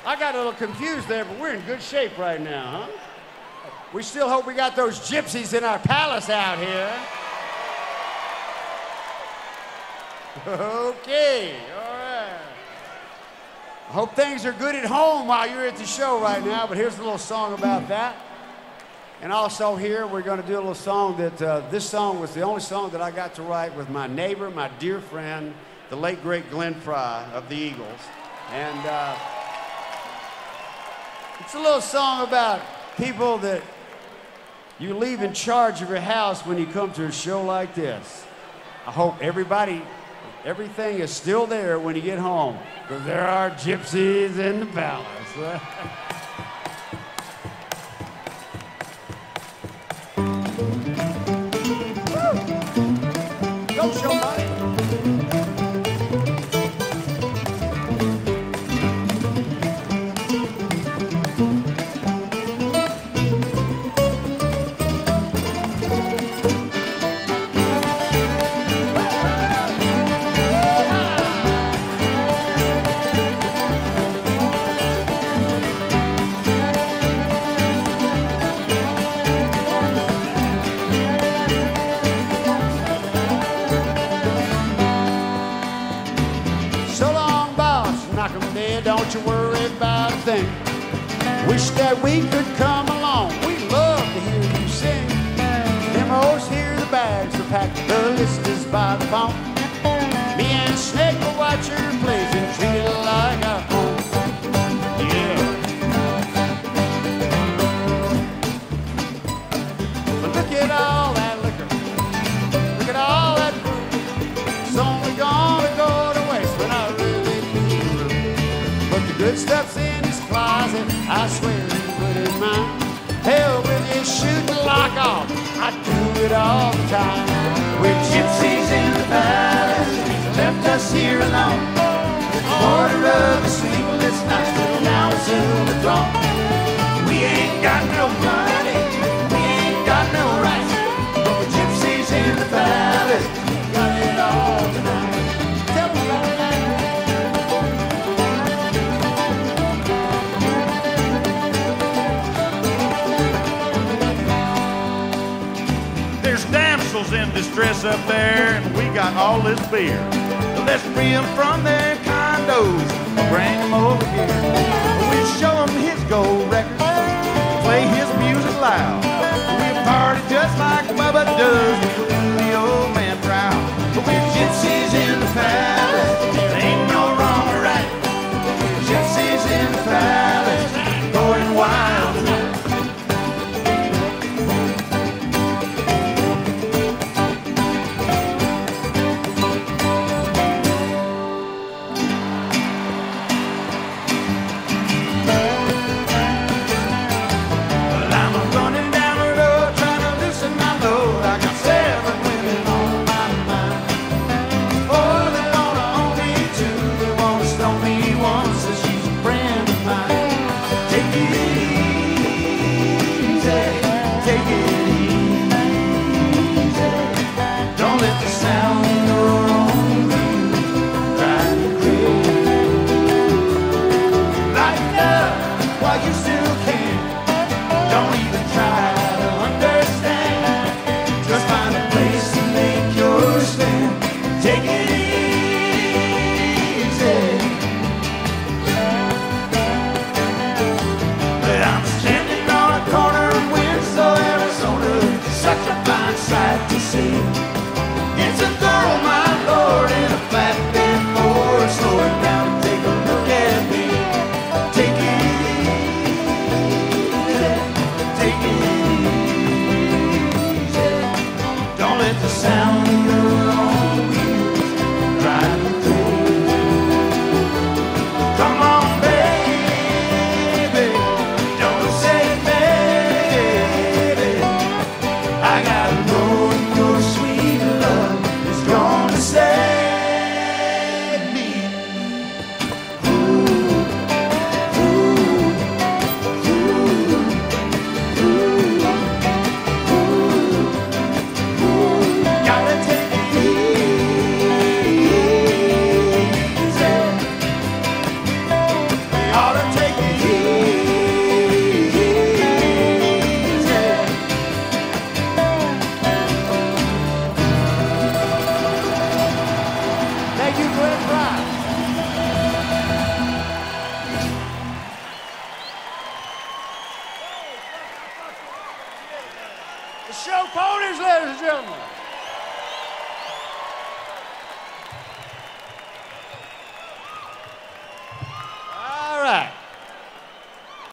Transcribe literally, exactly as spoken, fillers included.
I got a little confused there, but we're in good shape right now, huh? We still hope we got those gypsies in our palace out here. Okay, all right. I hope things are good at home while you're at the show right now, but here's a little song about that. And also here, we're going to do a little song that, uh, this song was the only song that I got to write with my neighbor, my dear friend, the late, great Glenn Fry of the Eagles. And uh, it's a little song about people that you leave in charge of your house when you come to a show like this. I hope everybody, everything is still there when you get home, because there are gypsies in the palace. Go, show money. Don't you worry about a thing. Wish that we could come along. We love to hear you sing. Demos here, the bags are packed. The list is by the phone. Me and Snake will watch your plays and treat it like our home. Yeah. But look at all that liquor. Look at all that food. It's only gonna go to waste when I really But the good stuff's in his closet, I swear he wouldn't mind. Hell, with his shoot and lock off, I do it all the time. We're gypsies in the palace, he's left us here alone. With the order of a sleepless night, still now a silver throne. We ain't got no money, we ain't got no rights, but we're gypsies in the palace, we got it all tonight. Tell me about it. Damsels in distress up there, and we got all this beer. Let's free them from their condos and bring them over here. We'll show them his gold record, play his music loud. We'll party just like Bubba does, we'll do the old man proud. But we're gypsies in the palace, there ain't no wrong or right. We're gypsies in the palace, going wild tonight. The show ponies, ladies and gentlemen.